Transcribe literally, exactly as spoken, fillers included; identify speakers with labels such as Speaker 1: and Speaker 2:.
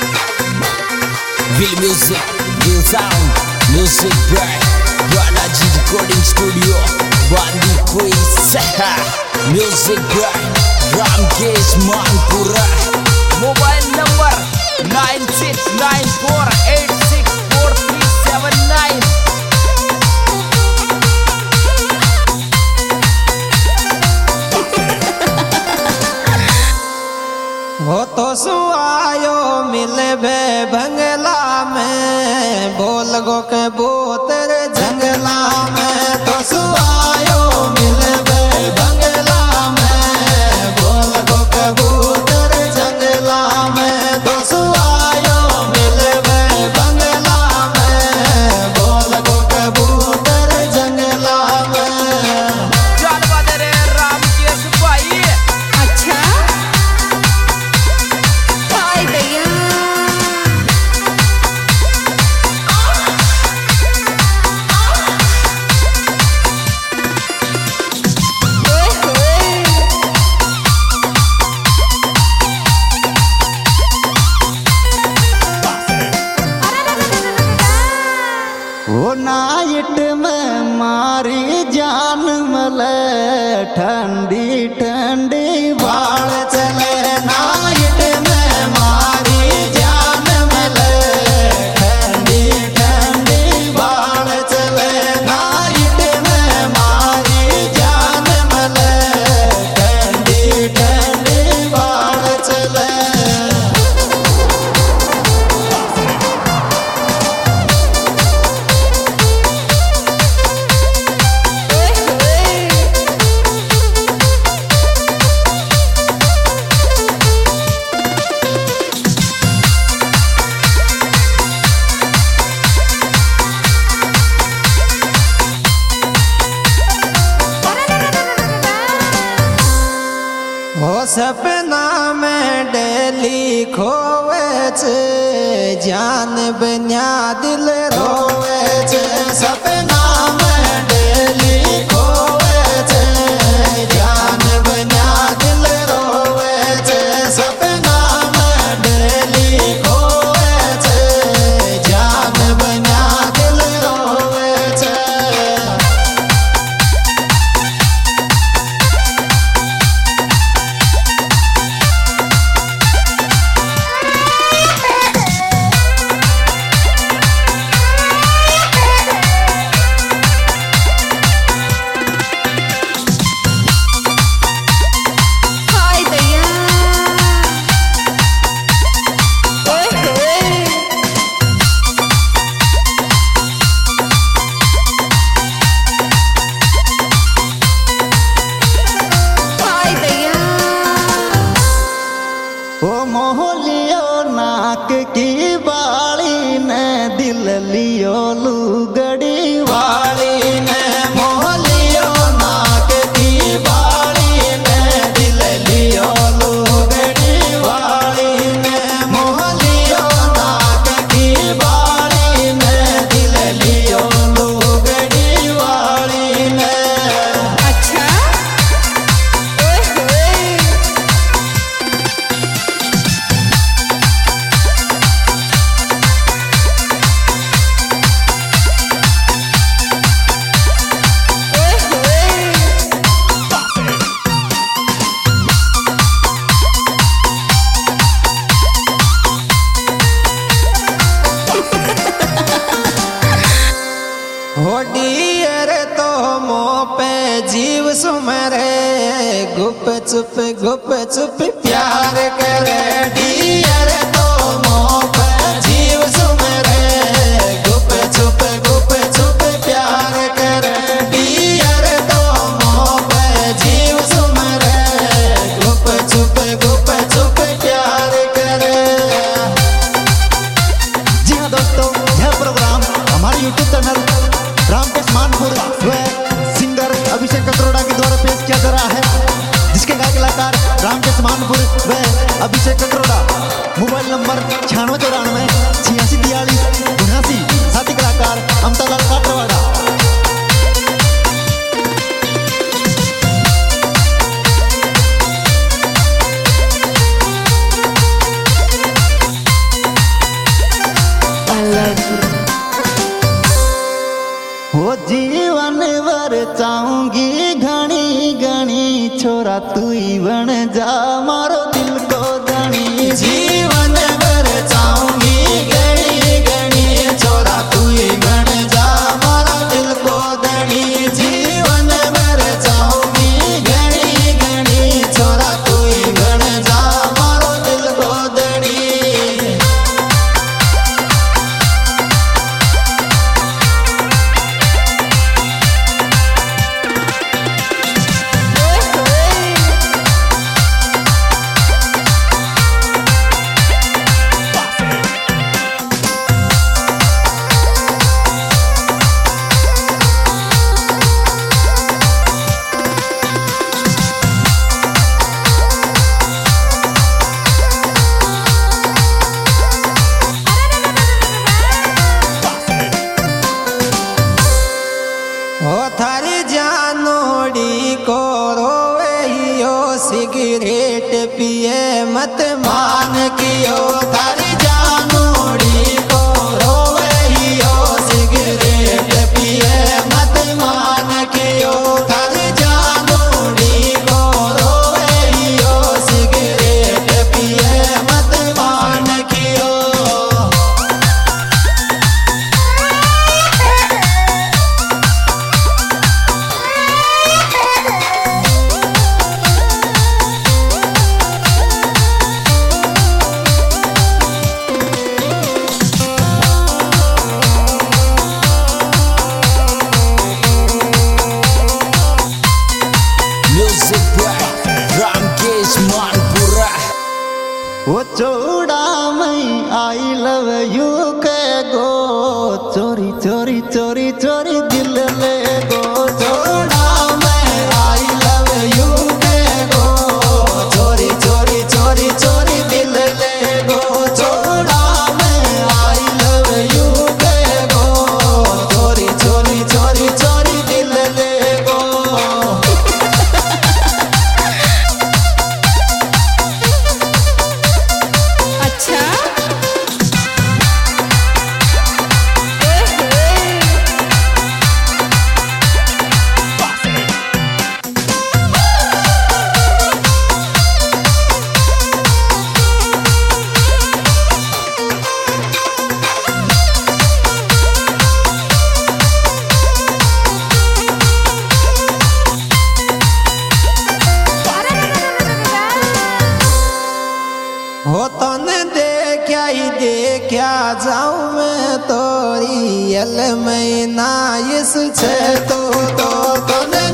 Speaker 1: Will Music, Will Sound, Music by Balaji Recording Studio, Bandi Quiz, Music by Ramkesh Manpura. Mobile number nine six nine four eight six four three seven nine.
Speaker 2: वो तो सुआयो मिले बे बंगला में, बोल गो के बोतर जंगला में। तो सुआयो मिले बे बंगला में, बोल गो के बोतर जंगला में। तो सुआयो मिले बे बंगला में, बोल गो के बोतर जंगला में।
Speaker 1: जानवा दे रे रामकेश भाई।
Speaker 3: अच्छा हाय भैया
Speaker 2: वो नाइट में मारी जान मले, ठंडी ठंडी बाढ़ चले। नाइट में मारी जान मले, ठंडी ठंडी बाढ़ चले। नाइट में मारी जान मले, ठंडी ठंडी बाढ़ चले। हो सपना में डेली खोवे छे, जान बन्या दिल रोवे छे। सपना में डेली खोवे छे, जान बन्या दिल रोवे छे। सपना में डेली खोवे छे, जान बन्या दिल रोवे छे।
Speaker 3: हाय भैया ओए होए हाय भैया
Speaker 2: ओ मोहलियो नाक की बाली ने, दिल लियो लुगड़ी वाली ने। मोहलियो नाक की बाली ने, दिल लियो लुगड़ी वाली ने। मोहलियो नाक की बाली ने, दिल लियो लुगड़ी वाली ने।
Speaker 3: अच्छा ओए होए ओए होए
Speaker 2: हो डियर तो मो पे जीव सुमरे, गुप चुप गुप चुप प्यार करे। डियर तो मो पे जीव सुमरे, गुप चुप गुप चुप प्यार करे। डियर तो मो पे जीव सुमरे, गुप चुप गुप चुप प्यार करे। जी हाँ दोस्तों, यह प्रोग्राम हमारे यूट्यूब चैनल रामकेश मानपुर व सिंगर अभिषेक ककरोड़ा के द्वारा पेश किया जा रहा है, जिसके गायक कलाकार रामकेश मानपुर व अभिषेक ककरोड़ा। मोबाइल नंबर छियानवे चौरानवे छियासी बयालीस उनासी। साथी कलाकार अमतालाल काटरवाड़ा। छोरा तू ही बन जा मारो दिल को धनी जीवन भर चाहूंगी गणी गणी छोरा तू ही बन जा मारो दिल को धनी जीवन भर चाहूंगी गणी गणी छोरा तू ही बन जा मारो दिल को धनी ओ थारी जानोड़ी को रोवे हियो सिगरेट पिए मत मान कियो थारी जानोड़ी को रोवे हियो सिगरेट पिए मत मान कियो थारी जानोड़ी को रोवे हियो सिगरेट पिए मत मान कियो
Speaker 1: Music Bright, Ramkesh Manpura.
Speaker 2: वो चौड़ा मैं आई लव यू के गो चोरी चोरी चोरी चोरी दिल ले गो चौड़ा मैं आई लव यू के गो चोरी चोरी चोरी चोरी दिल ले गो चौड़ा मैं आई लव यू के गो चोरी चोरी चोरी चोरी दिल ले गो
Speaker 3: अच्छा ओए होए
Speaker 2: हो तने देखा ही देखा जाऊं मैं तोरी यल में नाइस छे तो तो तने